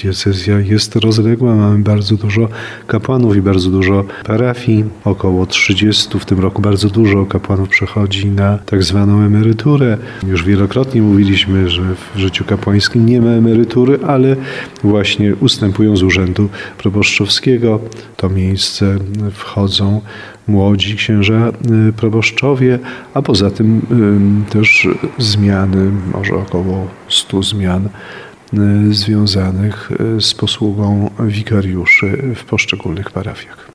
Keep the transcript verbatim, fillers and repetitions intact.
diecezja jest rozległa, mamy bardzo dużo kapłanów i bardzo dużo parafii, około trzydziestu, w tym roku bardzo dużo kapłanów przechodzi na tak zwaną emeryturę. Już wielokrotnie mówiliśmy, że w życiu kapłańskim nie ma emerytury, ale właśnie ustępują z urzędu proboszczowskiego. W to miejsce wchodzą młodzi księża proboszczowie, a poza tym też zmiany, może około stu zmian związanych z posługą wikariuszy w poszczególnych parafiach.